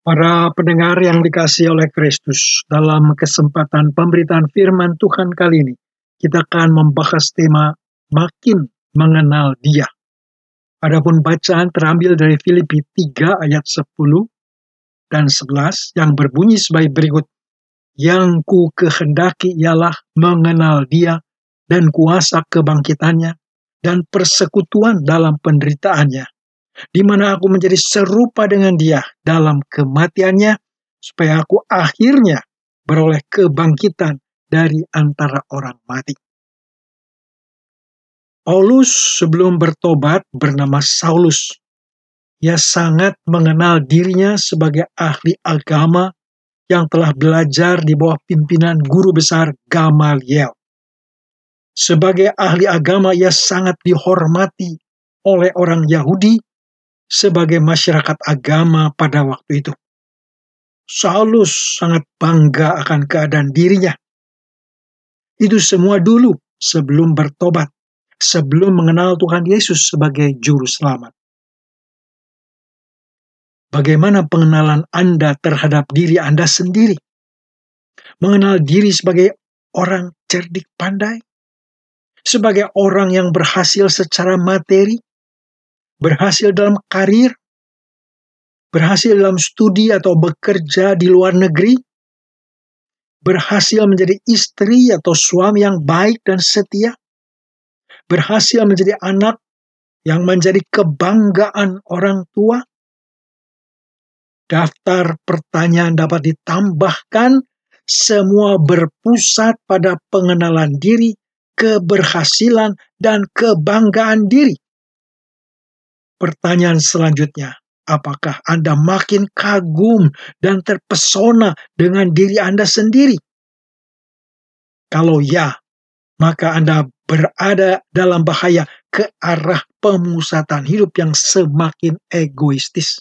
Para pendengar yang dikasihi oleh Kristus, dalam kesempatan pemberitaan firman Tuhan kali ini, kita akan membahas tema makin mengenal Dia. Adapun bacaan terambil dari Filipi 3 ayat 10 dan 11 yang berbunyi sebagai berikut. Yang ku kehendaki ialah mengenal Dia dan kuasa kebangkitannya dan persekutuan dalam penderitaannya, di mana aku menjadi serupa dengan Dia dalam kematiannya, supaya aku akhirnya beroleh kebangkitan dari antara orang mati. Paulus sebelum bertobat bernama Saulus. Ia sangat mengenal dirinya sebagai ahli agama yang telah belajar di bawah pimpinan guru besar Gamaliel. Sebagai ahli agama, ia sangat dihormati oleh orang Yahudi sebagai masyarakat agama pada waktu itu. Saulus sangat bangga akan keadaan dirinya. Itu semua dulu sebelum bertobat, sebelum mengenal Tuhan Yesus sebagai juru selamat. Bagaimana pengenalan Anda terhadap diri Anda sendiri? Mengenal diri sebagai orang cerdik pandai, sebagai orang yang berhasil secara materi, berhasil dalam karir, berhasil dalam studi atau bekerja di luar negeri, berhasil menjadi istri atau suami yang baik dan setia, berhasil menjadi anak yang menjadi kebanggaan orang tua. Daftar pertanyaan dapat ditambahkan, semua berpusat pada pengenalan diri, keberhasilan, dan kebanggaan diri. Pertanyaan selanjutnya, apakah Anda makin kagum dan terpesona dengan diri Anda sendiri? Kalau ya, maka Anda berada dalam bahaya ke arah pemusatan hidup yang semakin egoistis.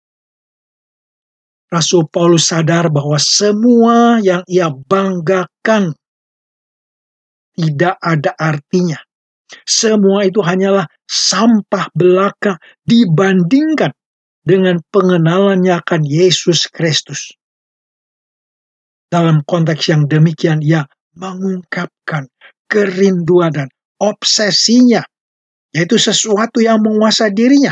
Rasul Paulus sadar bahwa semua yang ia banggakan tidak ada artinya. Semua itu hanyalah sampah belaka dibandingkan dengan pengenalannya akan Yesus Kristus. Dalam konteks yang demikian, ia mengungkapkan kerinduan dan obsesinya, yaitu sesuatu yang menguasai dirinya,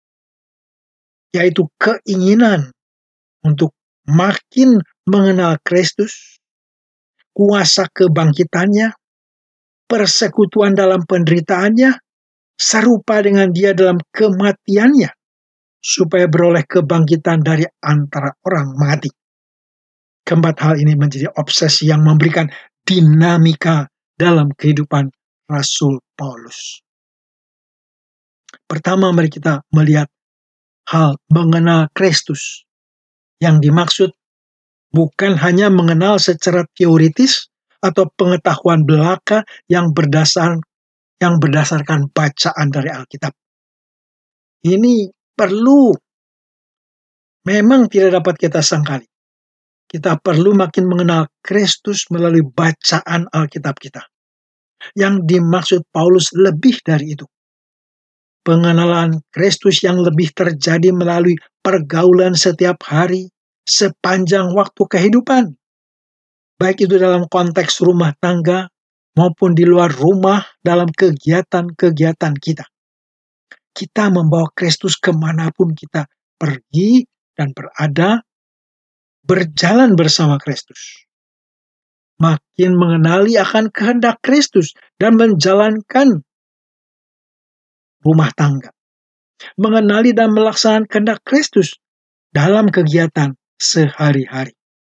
yaitu keinginan untuk makin mengenal Kristus, kuasa kebangkitannya, persekutuan dalam penderitaannya, serupa dengan Dia dalam kematiannya, supaya beroleh kebangkitan dari antara orang mati. Keempat hal ini menjadi obsesi yang memberikan dinamika dalam kehidupan Rasul Paulus. Pertama, mari kita melihat hal mengenal Kristus. Yang dimaksud bukan hanya mengenal secara teoritis atau pengetahuan belaka yang berdasarkan bacaan dari Alkitab. Ini perlu, memang tidak dapat kita sangkali. Kita perlu makin mengenal Kristus melalui bacaan Alkitab kita. Yang dimaksud Paulus lebih dari itu. Pengenalan Kristus yang lebih terjadi melalui pergaulan setiap hari, sepanjang waktu kehidupan. Baik itu dalam konteks rumah tangga, maupun di luar rumah dalam kegiatan-kegiatan kita. Kita membawa Kristus kemanapun kita pergi dan berada, berjalan bersama Kristus. Makin mengenali akan kehendak Kristus dan menjalankan rumah tangga. Mengenali dan melaksanakan kehendak Kristus dalam kegiatan sehari-hari.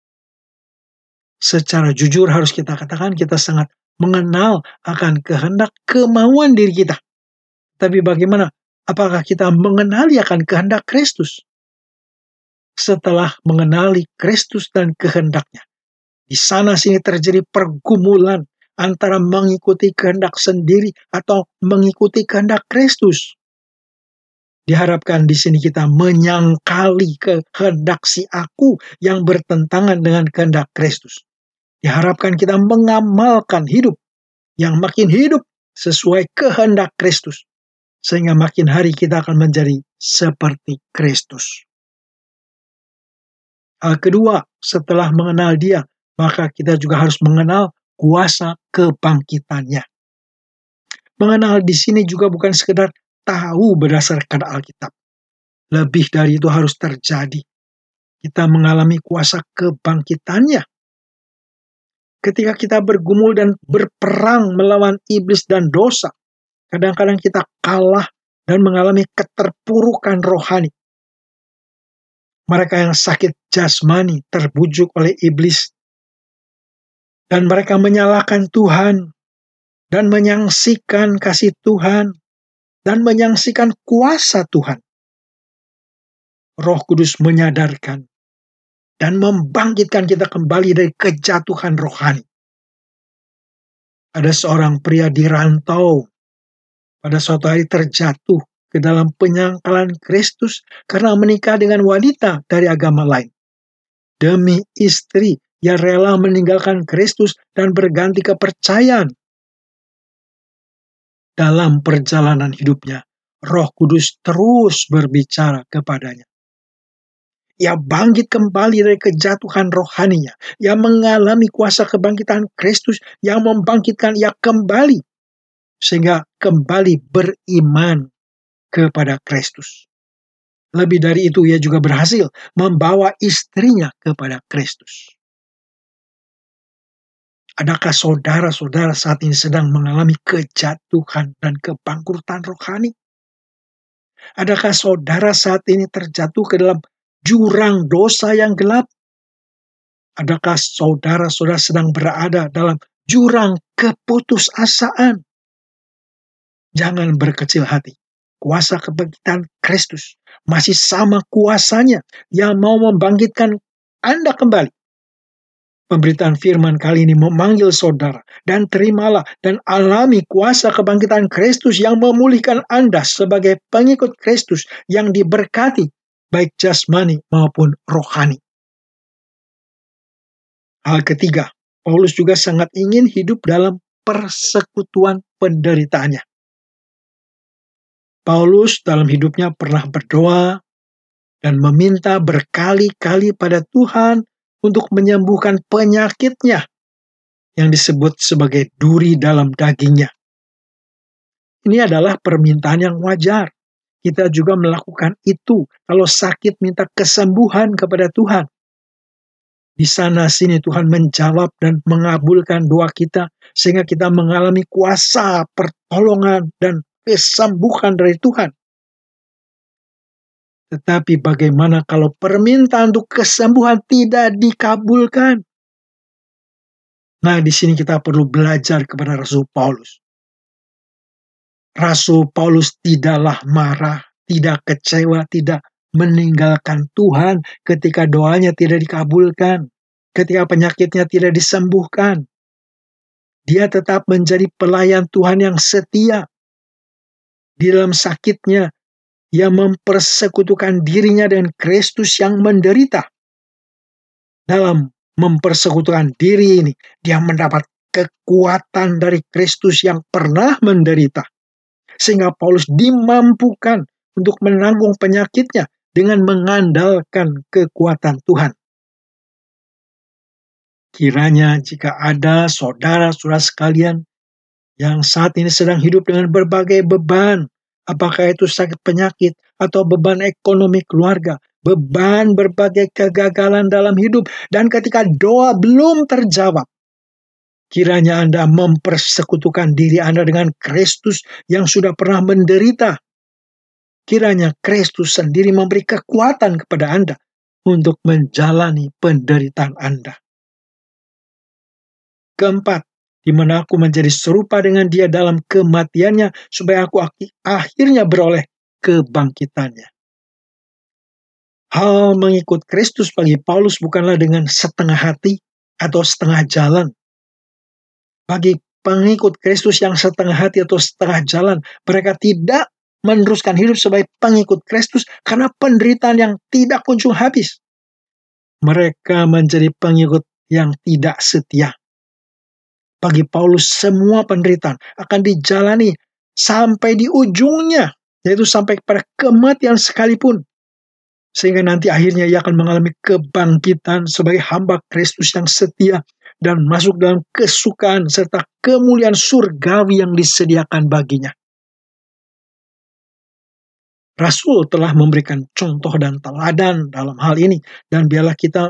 Secara jujur harus kita katakan kita sangat mengenal akan kehendak kemauan diri kita. Tapi bagaimana? Apakah kita mengenali akan kehendak Kristus? Setelah mengenali Kristus dan kehendaknya, di sana sini terjadi pergumulan antara mengikuti kehendak sendiri atau mengikuti kehendak Kristus. Diharapkan di sini kita menyangkali kehendak si aku yang bertentangan dengan kehendak Kristus. Diharapkan kita mengamalkan hidup yang makin hidup sesuai kehendak Kristus. Sehingga makin hari kita akan menjadi seperti Kristus. Hal kedua, setelah mengenal Dia, maka kita juga harus mengenal kuasa kebangkitannya. Mengenal di sini juga bukan sekedar tahu berdasarkan Alkitab. Lebih dari itu harus terjadi. Kita mengalami kuasa kebangkitannya. Ketika kita bergumul dan berperang melawan iblis dan dosa, kadang-kadang kita kalah dan mengalami keterpurukan rohani. Mereka yang sakit jasmani terbujuk oleh iblis, dan mereka menyalahkan Tuhan, dan menyangsikan kasih Tuhan, dan menyangsikan kuasa Tuhan. Roh Kudus menyadarkan dan membangkitkan kita kembali dari kejatuhan rohani. Ada seorang pria di rantau, pada suatu hari terjatuh ke dalam penyangkalan Kristus karena menikah dengan wanita dari agama lain. Demi istri, ia rela meninggalkan Kristus dan berganti kepercayaan. Dalam perjalanan hidupnya, Roh Kudus terus berbicara kepadanya. Ia bangkit kembali dari kejatuhan rohaninya. Ia mengalami kuasa kebangkitan Kristus yang membangkitkan ia kembali. Sehingga kembali beriman kepada Kristus. Lebih dari itu, ia juga berhasil membawa istrinya kepada Kristus. Adakah saudara-saudara saat ini sedang mengalami kejatuhan dan kebangkrutan rohani? Adakah saudara saat ini terjatuh ke dalam jurang dosa yang gelap? Adakah saudara-saudara sedang berada dalam jurang keputusasaan? Jangan berkecil hati. Kuasa kebangkitan Kristus masih sama kuasanya yang mau membangkitkan Anda kembali. Pemberitaan firman kali ini memanggil saudara, dan terimalah dan alami kuasa kebangkitan Kristus yang memulihkan Anda sebagai pengikut Kristus yang diberkati, baik jasmani maupun rohani. Hal ketiga, Paulus juga sangat ingin hidup dalam persekutuan penderitaannya. Paulus dalam hidupnya pernah berdoa dan meminta berkali-kali pada Tuhan untuk menyembuhkan penyakitnya yang disebut sebagai duri dalam dagingnya. Ini adalah permintaan yang wajar. Kita juga melakukan itu kalau sakit minta kesembuhan kepada Tuhan. Di sana sini Tuhan menjawab dan mengabulkan doa kita sehingga kita mengalami kuasa pertolongan dan kesembuhan dari Tuhan. Tetapi bagaimana kalau permintaan untuk kesembuhan tidak dikabulkan? Nah, di sini kita perlu belajar kepada Rasul Paulus. Rasul Paulus tidaklah marah, tidak kecewa, tidak meninggalkan Tuhan ketika doanya tidak dikabulkan, ketika penyakitnya tidak disembuhkan. Dia tetap menjadi pelayan Tuhan yang setia. Di dalam sakitnya, ia mempersekutukan dirinya dengan Kristus yang menderita. Dalam mempersekutukan diri ini, dia mendapat kekuatan dari Kristus yang pernah menderita. Sehingga Paulus dimampukan untuk menanggung penyakitnya dengan mengandalkan kekuatan Tuhan. Kiranya jika ada saudara-saudara sekalian yang saat ini sedang hidup dengan berbagai beban, apakah itu sakit penyakit atau beban ekonomi keluarga, beban berbagai kegagalan dalam hidup, dan ketika doa belum terjawab, kiranya Anda mempersekutukan diri Anda dengan Kristus yang sudah pernah menderita. Kiranya Kristus sendiri memberi kekuatan kepada Anda untuk menjalani penderitaan Anda. Keempat, di mana aku menjadi serupa dengan Dia dalam kematiannya, supaya aku akhirnya beroleh kebangkitannya. Hal mengikut Kristus bagi Paulus bukanlah dengan setengah hati atau setengah jalan. Bagi pengikut Kristus yang setengah hati atau setengah jalan, mereka tidak meneruskan hidup sebagai pengikut Kristus karena penderitaan yang tidak kunjung habis. Mereka menjadi pengikut yang tidak setia. Bagi Paulus, semua penderitaan akan dijalani sampai di ujungnya, yaitu sampai kepada kematian sekalipun. Sehingga nanti akhirnya ia akan mengalami kebangkitan sebagai hamba Kristus yang setia dan masuk dalam kesukaan serta kemuliaan surgawi yang disediakan baginya. Rasul telah memberikan contoh dan teladan dalam hal ini, dan biarlah kita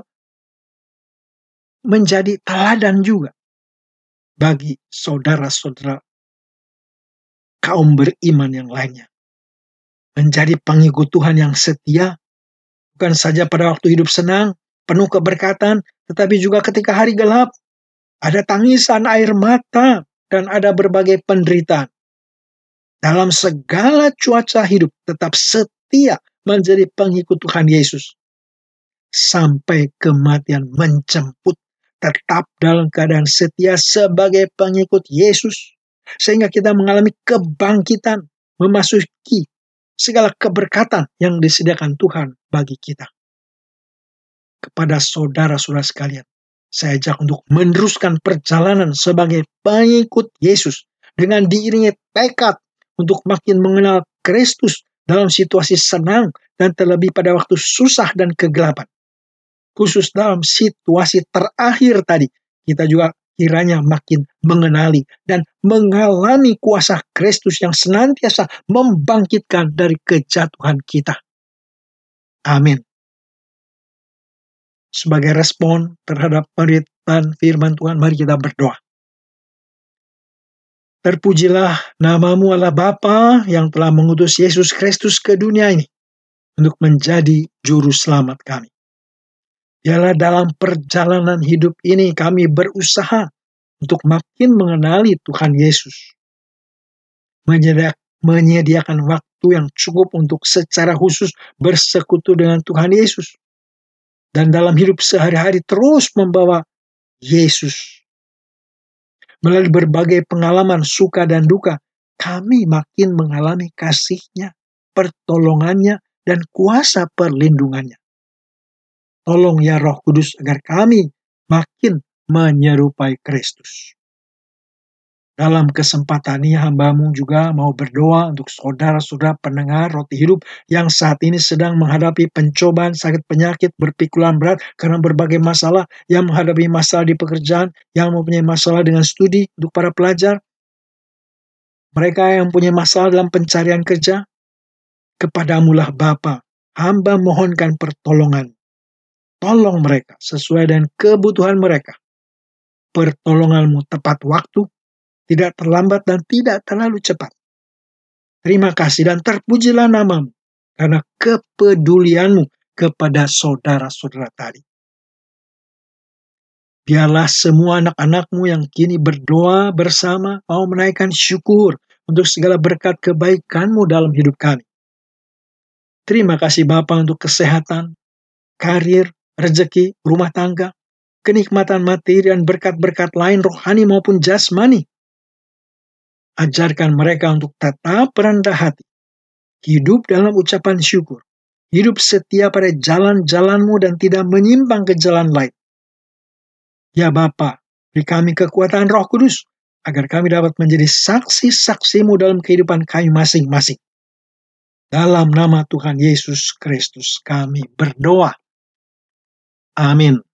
menjadi teladan juga bagi saudara-saudara kaum beriman yang lainnya. Menjadi pengikut Tuhan yang setia, bukan saja pada waktu hidup senang, penuh keberkatan, tetapi juga ketika hari gelap, ada tangisan air mata, dan ada berbagai penderitaan. Dalam segala cuaca hidup, tetap setia menjadi pengikut Tuhan Yesus. Sampai kematian menjemput, tetap dalam keadaan setia sebagai pengikut Yesus. Sehingga kita mengalami kebangkitan, memasuki segala keberkatan yang disediakan Tuhan bagi kita. Kepada saudara-saudara sekalian, saya ajak untuk meneruskan perjalanan sebagai pengikut Yesus dengan diiringi tekad untuk makin mengenal Kristus dalam situasi senang dan terlebih pada waktu susah dan kegelapan. Khusus dalam situasi terakhir tadi, kita juga kiranya makin mengenali dan mengalami kuasa Kristus yang senantiasa membangkitkan dari kejatuhan kita. Amin. Sebagai respon terhadap pemberitaan firman Tuhan, mari kita berdoa. Terpujilah namamu Allah Bapa yang telah mengutus Yesus Kristus ke dunia ini untuk menjadi juru selamat kami. Biarlah dalam perjalanan hidup ini kami berusaha untuk makin mengenali Tuhan Yesus. Menyediakan waktu yang cukup untuk secara khusus bersekutu dengan Tuhan Yesus. Dan dalam hidup sehari-hari terus membawa Yesus. Melalui berbagai pengalaman suka dan duka, kami makin mengalami kasih-Nya, pertolongannya, dan kuasa perlindungannya. Tolong ya Roh Kudus agar kami makin menyerupai Kristus. Dalam kesempatan ini hamba-Mu juga mau berdoa untuk saudara-saudara pendengar Roti Hidup yang saat ini sedang menghadapi pencobaan, sakit penyakit, berpikulan berat karena berbagai masalah, yang menghadapi masalah di pekerjaan, yang mempunyai masalah dengan studi untuk para pelajar, mereka yang punya masalah dalam pencarian kerja. Kepadamu-lah Bapa, hamba mohonkan pertolongan. Tolong mereka sesuai dengan kebutuhan mereka. Pertolongan-Mu tepat waktu, tidak terlambat dan tidak terlalu cepat. Terima kasih dan terpujilah nama-Mu karena kepedulian-Mu kepada saudara-saudara tadi. Biarlah semua anak-anak-Mu yang kini berdoa bersama mau menaikkan syukur untuk segala berkat kebaikan-Mu dalam hidup kami. Terima kasih Bapa untuk kesehatan, karir, rezeki, rumah tangga, kenikmatan materi dan berkat-berkat lain rohani maupun jasmani. Ajarkan mereka untuk tetap rendah hati, hidup dalam ucapan syukur, hidup setia pada jalan-jalan-Mu dan tidak menyimpang ke jalan lain. Ya Bapa, beri kami kekuatan Roh Kudus, agar kami dapat menjadi saksi-saksi-Mu dalam kehidupan kami masing-masing. Dalam nama Tuhan Yesus Kristus kami berdoa. Amin.